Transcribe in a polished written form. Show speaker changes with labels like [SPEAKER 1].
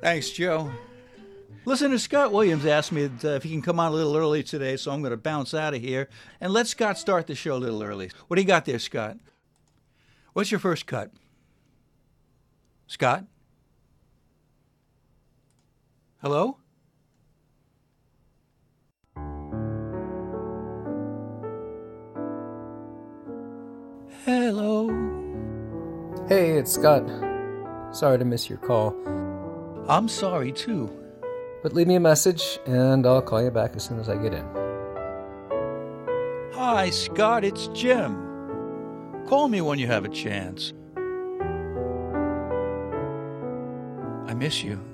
[SPEAKER 1] Thanks, Joe. Listener Scott Williams asked me if he can come on a little early today, so I'm going to bounce out of here and let Scott start the show a little early. What do you got there, Scott? What's your first cut? Scott? Hello? Hello?
[SPEAKER 2] Hey, it's Scott. Sorry to miss your call.
[SPEAKER 1] I'm sorry, too.
[SPEAKER 2] But leave me a message, and I'll call you back as soon as I get in.
[SPEAKER 1] Hi, Scott, it's Jim. Call me when you have a chance. I miss you.